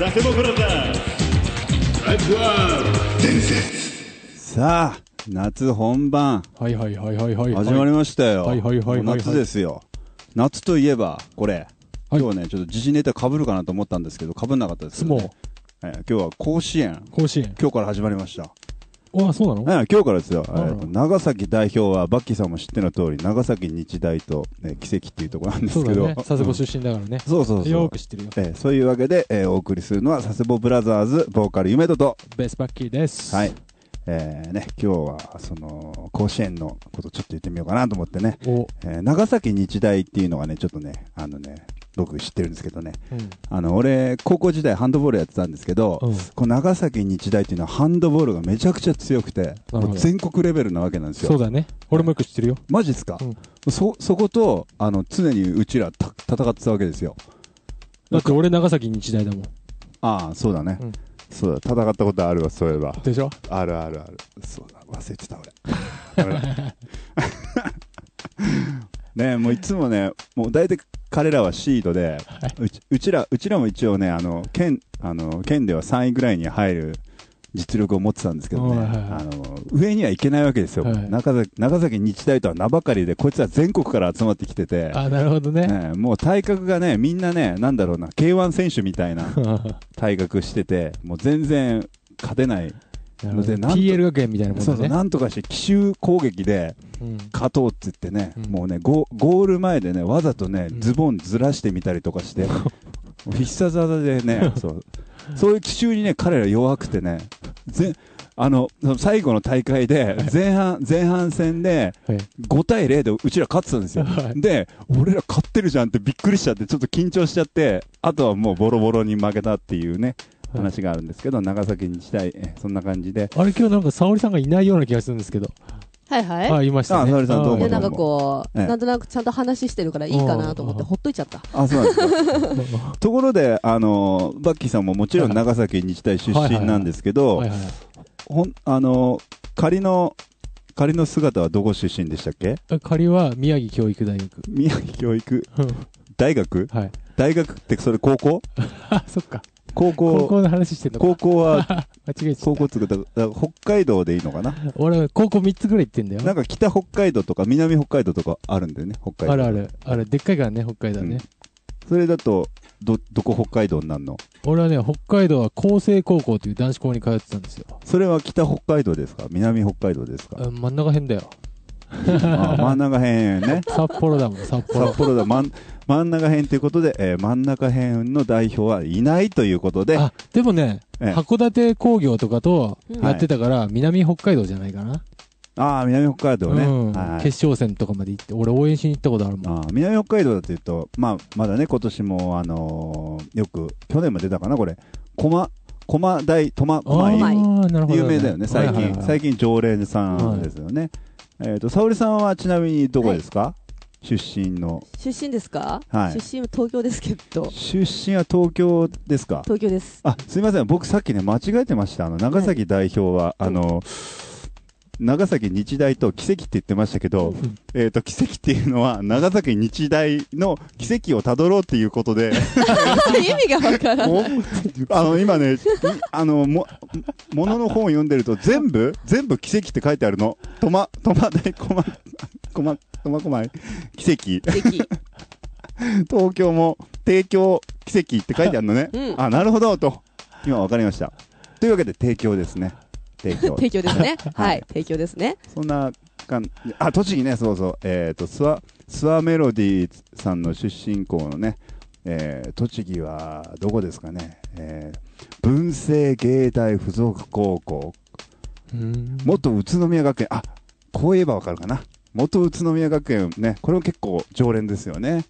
佐世保ブラザーズライフワール伝説。さあ夏本番はいはいはいはいはい始まりましたよ。 はいはいはいはいはい夏ですよ。夏といえばこれ、 はい、 今日ねちょっと時事ネタ被るかなと思ったんですけど被んなかったですけど、ね、今日は甲子園今日から始まりました。 あ、そうなの？ 今日からですよ。長崎代表はバッキーさんも知っての通り長崎日大と、奇跡っていうところなんですけど、 そうだね、佐世保出身だからね、 そうそうそうよく知ってるよ。 そういうわけで、お送りするのは佐世保ブラザーズボーカル夢人とベースバッキーです。 はい。今日はその甲子園のことちょっと言ってみようかなと思ってね、長崎日大っていうのがねちょっとね僕知ってるんですけどね、俺高校時代ハンドボールやってたんですけど、この長崎日大っていうのはハンドボールがめちゃくちゃ強くてもう全国レベルなわけなんですよ。 そうだね、俺もよく知ってるよ。 マジっすか？そこと常にうちら戦ってたわけですよ。 だって俺長崎日大だもん。 ああそうだね、そうだ、戦ったことあるわ、そういえば。 でしょ？ あるあるある。そうだ、忘れてた俺。ね、もういつもね、もう大体彼らはシードで、うちらも一応ね、県では3位ぐらいに入る実力を持ってたんですけどね、上には行けないわけですよ。長崎日大とは名ばかりで、こいつは全国から集まってきてて、 あ、なるほどね。 もう体格がね、みんなね、なんだろうな、K1 選手みたいな体格してて、もう全然勝てない。 PL 学園みたいなもんね。 そうそう、なんとかして奇襲攻撃で勝とうって言ってね、もうねゴール前でねわざとねズボンずらしてみたりとかして必殺技でねそういう奇襲にね彼ら弱くてね、最後の大会で前半戦で5対0でうちら勝ってたんですよ。で俺ら勝ってるじゃんってびっくりしちゃってちょっと緊張しちゃって、あとはもうボロボロに負けたっていうね話があるんですけど、長崎日大そんな感じで。 あれ今日なんか沙織さんがいないような気がするんですけど。 はいはい。 あ、いましたね。 沙織さんどうも。 なんかこう、なんとなくちゃんと話してるからいいかなと思ってほっといちゃった。 あ、そうなんですか。ところでバッキーさんももちろん長崎日大出身なんですけど、仮の姿はどこ出身でしたっけ？ 仮は宮城教育大学。 宮城教育大学？ はい。 大学ってそれ高校？ あ、そっか。 高校の話してんのか。 高校は間違えちゃった。 高校って言うと北海道でいいのかな。 俺高校3つぐらい行ってんだよ。 なんか北北海道とか南北海道とかあるんだよね。北海道あるでっかいからね、北海道ね。 それだとどこ北海道になるの？ 俺はね、北海道は厚生高校という男子校に通ってたんですよ。 それは北北海道ですか？南北海道ですか？ 真ん中辺だよ。 真ん中辺ね。 札幌だもん、札幌だ。真ん中辺ということで、真ん中辺の代表はいないということで。 でもね、函館工業とかとやってたから、南北海道じゃないかな。 南北海道ね、 決勝戦とかまで行って、俺応援しに行ったことあるもん。 南北海道だというと、まだね、今年もよく、去年も出たかな、これ。苫井。有名だよね、最近常連さんですよね。沙織さんはちなみにどこですか？出身ですか？ 出身は東京ですけど。 出身は東京ですか？ 東京です。 すいません、僕さっきね間違えてました。長崎代表は長崎日大と奇跡って言ってましたけど、奇跡っていうのは長崎日大の奇跡をたどろうっていうことで意味がわからない。 今ねものの本を読んでると全部奇跡って書いてあるの。苫小牧奇跡東京も帝京奇跡って書いてあるのね。なるほどと今わかりました。というわけで帝京ですね。提供ですね。はい、提供ですね。 そんな栃木ね、そうそう、スワメロディーさんの出身校のね、栃木はどこですかね、文星芸大附属高校、元宇都宮学園、こう言えばわかるかな、元宇都宮学園ね、これも結構常連ですよね。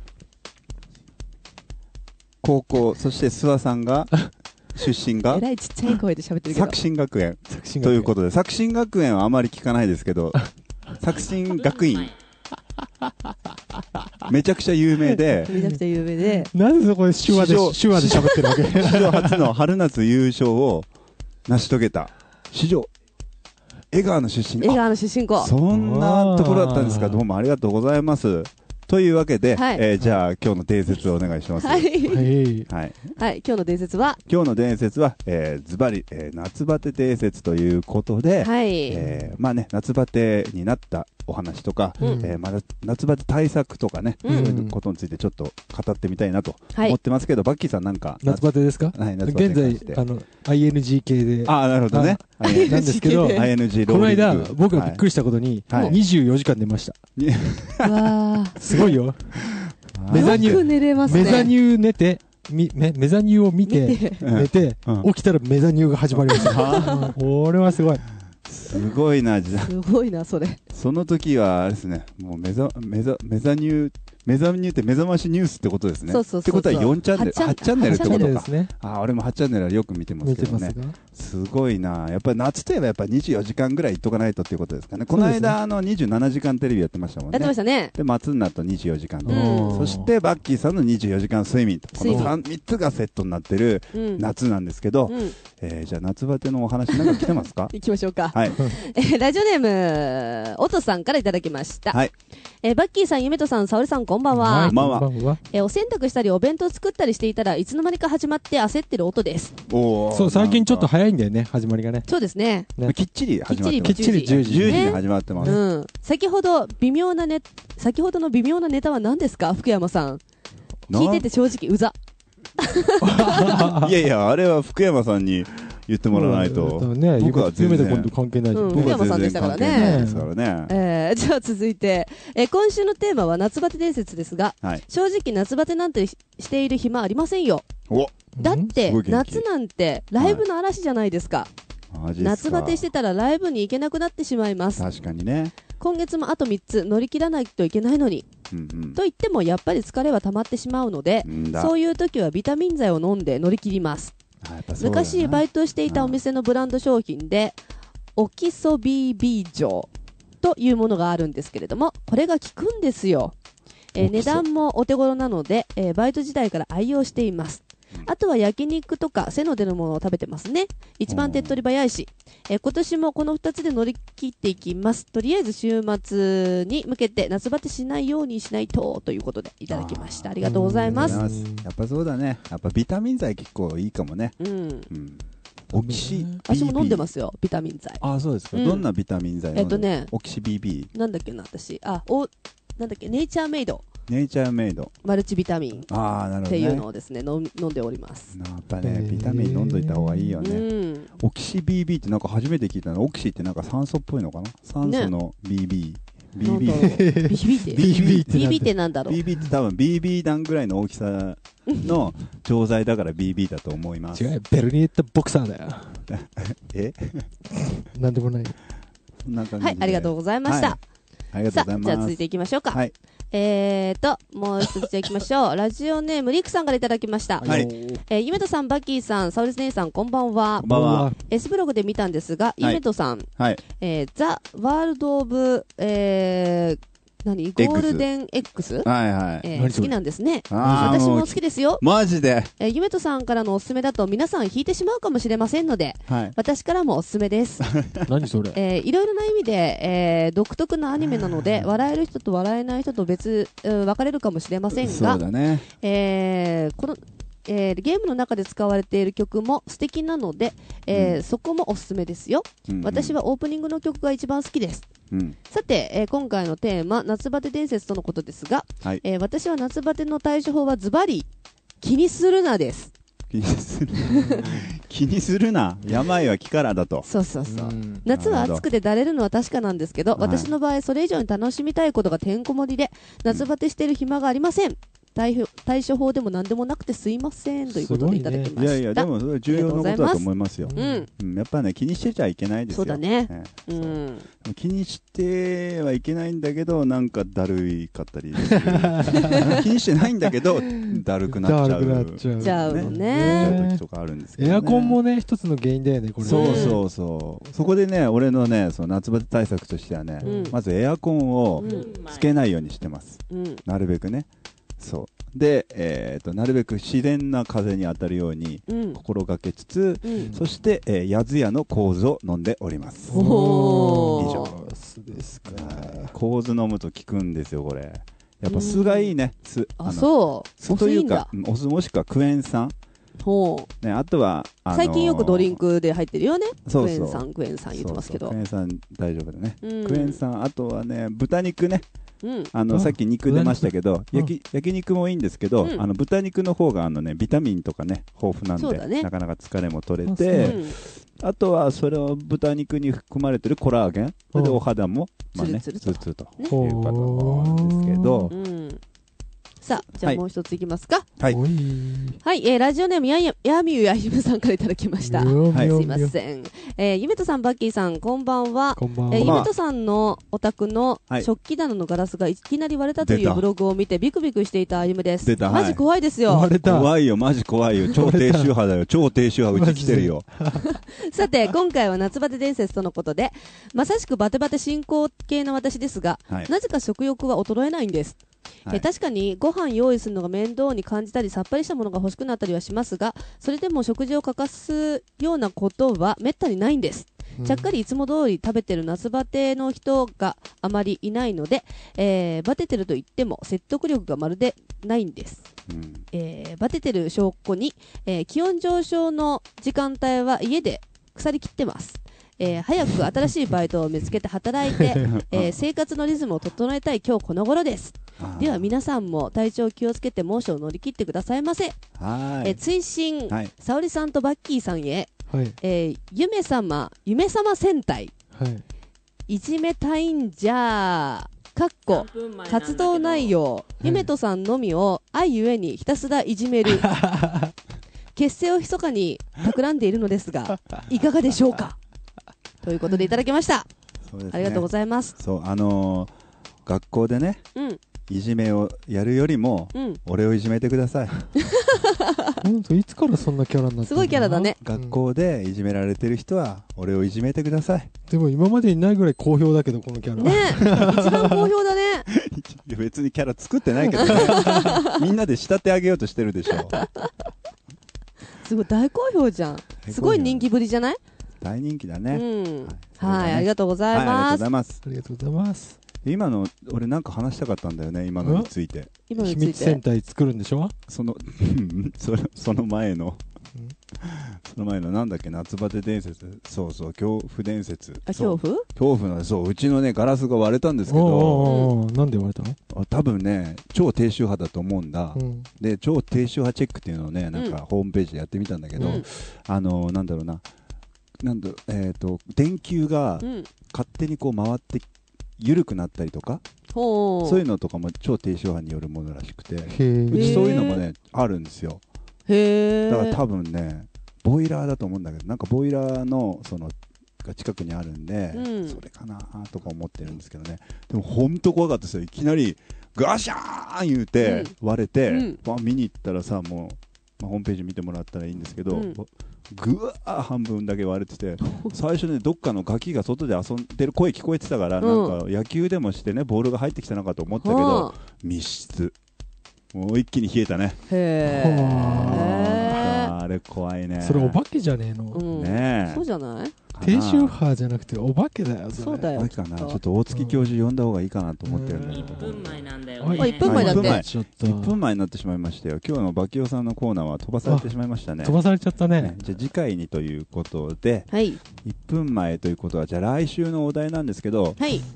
高校、そして諏訪さんが出身がえらいちっちゃい声で喋ってるけど作新学園ということで、作新学園はあまり聞かないですけど作新学院めちゃくちゃ有名でなんでそこで手話で喋ってるわけ？ 史上初の春夏優勝を成し遂げた史上江川の出身校、 そんなところだったんですか。どうもありがとうございます。 というわけで、 はいじゃあ今日の伝説をお願いします。 はい。 はい。 はい。今日の伝説は、 今日の伝説は、ズバリ、夏バテ伝説ということで、 はい。 まあね、夏バテになったお話とか、まだ夏バテ対策とかね、そういうことについてちょっと語ってみたいなと思ってますけど、バッキーさんなんか。 夏バテですか？ はい、夏バテ現在、ING 系で。 ああ、なるほどね。 なんですけど、 ING この間、僕がびっくりしたことに、24時間寝ました。 わすごいよ。 メザニュー寝れますね。 メザニュー寝て、メザニューを見て、寝て、起きたらメザニューが始まりました。これはすごい。 すごいな、 すごいな、それ。 その時は、あれですね、もうメザニューって目覚ましニュースってことですね。 そうそうそう。 ってことは4チャンネル、8チャンネルってことか。 ですね。 あ、俺も8チャンネルはよく見てますけどね。すごいな。やっぱり夏といえばやっぱ24時間ぐらいいっとかないとっていうことですかね。この間、27時間テレビやってましたもんね。 やってましたね。 で、松になると24時間。そして、バッキーさんの24時間睡眠。この3つがセットになってる夏なんですけど、じゃあ夏バテのお話なんか来てますか？ 行きましょうか。 はい。 ラジオネーム、おとさんからいただきました。 はい。 バッキーさん、ゆめとさん、さおりさん、こんばんは。 こんばんは。 お洗濯したりお弁当作ったりしていたらいつの間にか始まって焦ってる音です。 そう、最近ちょっと早いんだよね、始まりがね。 そうですね。 きっちり始まってます。 きっちり10時に始まってます。 先ほどの微妙なネタは何ですか、福山さん。聞いてて正直うざ。 いやいや、あれは福山さんに言ってもらわないと。 僕は全然関係ないじゃん。 福山さんでしたからね。じゃあ続いて、今週のテーマは夏バテ伝説ですが、正直夏バテなんてしている暇ありませんよ。だって夏なんてライブの嵐じゃないですか。夏バテしてたらライブに行けなくなってしまいます。 確かにね。 今月もあと3つ乗り切らないといけないのに、と言ってもやっぱり疲れは溜まってしまうので、そういう時はビタミン剤を飲んで乗り切ります。昔バイトしていたお店のブランド商品でオキソ BB 錠というものがあるんですけれども、これが効くんですよ。値段もお手頃なので、バイト時代から愛用しています。あとは焼肉とか背の出るものを食べてますね。一番手っ取り早いし、今年もこの2つで乗り切っていきます。とりあえず週末に向けて夏バテしないようにしないとということでいただきました。ありがとうございます。 やっぱそうだね。やっぱビタミン剤結構いいかもね。オキシ BB。 私も飲んでますよ、ビタミン剤。 あ、そうですか。どんなビタミン剤？オキシ BB。 なんだっけな、私。なんだっけ、ネイチャーメイド。 ネイチャーメイドマルチビタミンっていうのをですね、飲んでおります。 やっぱね、ビタミン飲んどいた方がいいよね。オキシ BB ってなんか初めて聞いたの。オキシってなんか酸素っぽいのかな。酸素の BB。 BB ってなんだろう。 BB って多分 BB 弾ぐらいの大きさの錠剤だから BB だと思います。 違う、ベルニエットボクサーだよ。なんでもない。 はい、ありがとうございました。 ありがとうございます。 じゃあ続いていきましょうか。もう一ついきましょう。ラジオネームリクさんからいただきました。ゆめとさん、バッキーさん、サウリス姉さん、こんばんは。 こんばんは。 S ブログで見たんですが、ゆめとさん、ザ・ワールド・オブ、ゴールデン X？ 好きなんですね。私も好きですよ。 マジで。 ゆめとさんからのおすすめだと皆さん引いてしまうかもしれませんので、私からもおすすめです。 何それ？ いろいろな意味で、独特なアニメなので、笑える人と笑えない人と分かれるかもしれませんが、 そうだね。 このゲームの中で使われている曲も素敵なので、そこもおすすめですよ。私はオープニングの曲が一番好きです。さて、今回のテーマ夏バテ伝説とのことですが、私は夏バテの対処法はズバリ気にするなです。 気にするな。病は気からだと。 そうそうそう。夏は暑くてだれるのは確かなんですけど、私の場合それ以上に楽しみたいことがてんこ盛りで、夏バテしている暇がありません。対処法でも何でもなくてすいませんということでいただきました。 いやいや、でもそれ重要なことだと思いますよ。やっぱね、気にしてちゃいけないですよ。 そうだね。 気にしてはいけないんだけど、なんかだるいかったり気にしてないんだけどだるくなっちゃうのね。 時とかあるんですけどね。 エアコンもね、一つの原因だよね、これ。 そうそうそう。そこでね、俺のね、その夏バテ対策としてはね、まずエアコンをつけないようにしてます。なるべくね。そうで、なるべく自然な風に当たるように心がけつつ、そして、ヤズヤの楮を飲んでおります。以上ですか。楮飲むと効くんですよ、これ。 やっぱ酢がいいね、酢。 そう。 酢というか、お酢もしくはクエン酸。 ほう。 ね、あとは、 最近よくドリンクで入ってるよね。 そうそう。 クエン酸言ってますけど。 クエン酸大丈夫だね。クエン酸、あとはね、豚肉ね。さっき肉出ましたけど、焼肉もいいんですけど、豚肉の方がビタミンとかね、豊富なんで、なかなか疲れも取れて、あとはそれを豚肉に含まれてるコラーゲン、それでお肌も、まあね、ツルツルということなんですけど、さあ、じゃあもう一ついきますか。 はい。 はい、ラジオネームやみゆやひむさんからいただきました。はい、すいません。ゆめとさん、バッキーさん、こんばんは。ゆめとさんのお宅の食器棚のガラスがいきなり割れたというブログを見てビクビクしていたあゆむです。マジ怖いですよ。 怖いよ、マジ怖いよ。超低周波だよ。超低周波うち来てるよ。 さて、今回は夏バテ伝説とのことで、まさしくバテバテ進行形の私ですが、なぜか食欲は衰えないんです。確かにご飯用意するのが面倒に感じたりさっぱりしたものが欲しくなったりはしますが、それでも食事を欠かすようなことはめったにないんです。ちゃっかりいつも通り食べてる夏バテの人があまりいないので、バテてると言っても説得力がまるでないんです。バテてる証拠に、気温上昇の時間帯は家で腐りきってます。早く新しいバイトを見つけて働いて、生活のリズムを整えたい今日この頃です。では皆さんも体調気をつけて猛暑を乗り切ってくださいませ。追伸、沙織さんとバッキーさんへ、夢様戦隊、いじめたいんじゃかっこ活動内容、夢とさんのみを愛ゆえにひたすらいじめる結成を密かに企んでいるのですがいかがでしょうかということでいただきました。ありがとうございます。 そう、学校でね、いじめをやるよりも、俺をいじめてください。 本当いつからそんなキャラになってるの？ すごいキャラだね。 学校でいじめられてる人は俺をいじめてください。 でも今までにないぐらい好評だけどこのキャラ。 ね、一番好評だね。 いや別にキャラ作ってないけどね。みんなで仕立て上げようとしてるでしょ。 すごい大好評じゃん。すごい人気ぶりじゃない？ 大人気だね。 はい、ありがとうございます。 ありがとうございます。 今の俺なんか話したかったんだよね、今のについて。 秘密戦隊作るんでしょ？その前のなんだっけ、夏バテ伝説。そうそう、恐怖伝説。 恐怖の、そう、うちのねガラスが割れたんですけど。 なんで割れたの？ 多分ね、超低周波だと思うんだ。で、超低周波チェックっていうのをね、なんかホームページでやってみたんだけど、なんだろうな。電球が勝手にこう回って緩くなったりとか、そういうのとかも超低周波によるものらしくて、うちそういうのもねあるんですよ。だから多分ねボイラーだと思うんだけど、なんかボイラーのそのが近くにあるんで、それかなとか思ってるんですけどね。でも本当怖かったですよ。いきなりガシャーン言うて割れて、見に行ったらさ、もう、ホームページ見てもらったらいいんですけど、ぐわー半分だけ割れてて、最初ねどっかのガキが外で遊んでる声聞こえてたから、なんか野球でもしてねボールが入ってきたのかと思ったけど、密室。もう一気に冷えたね。あれ怖いね。 それお化けじゃねえの？ ねえ。 そうじゃない？ 低周波じゃなくてお化けだよ。 そうだよ。 ちょっと大月教授呼んだ方がいいかなと思ってるんだけど。 1分前なんだよね。1分前だって。 1分前になってしまいましたよ。今日のバキオさんのコーナーは飛ばされてしまいましたね。 飛ばされちゃったね。 じゃあ次回にということで、 1 分前ということは、じゃあ来週のお題なんですけど、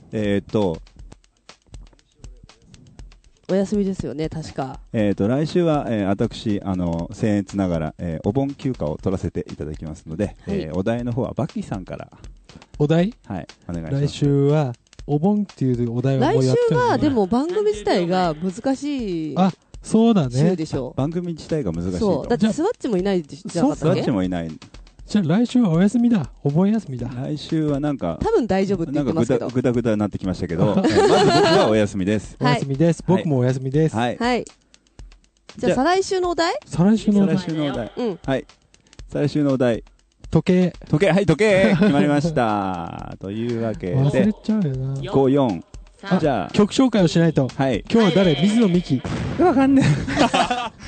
お休みですよね、確か。 来週は、私、僭越ながら、お盆休暇を取らせていただきますので、お題の方はバキさんから。 お題？ はい、お願いします。 来週は、お盆っていうお題はもうやってる。 来週は、でも番組自体が難しい。 そうだね。 週でしょ。 番組自体が難しいと。 そう。だってスワッチもいないじゃなかったっけ？ スワッチもいない。 じゃあ来週はお休みだ。お盆休みだ。 来週はなんか多分大丈夫って言ってますけど、 なんかグダグダになってきましたけど、まず僕はお休みです。 お休みです。僕もお休みです。 はい。じゃあ再来週のお題？ 再来週のお題。 はい。再来週のお題。 時計。 はい、時計決まりました。というわけで。 忘れちゃうよな。 5、4。じゃあ曲紹介をしないと。 はい。 今日は誰？水野美紀。 わかんねえ。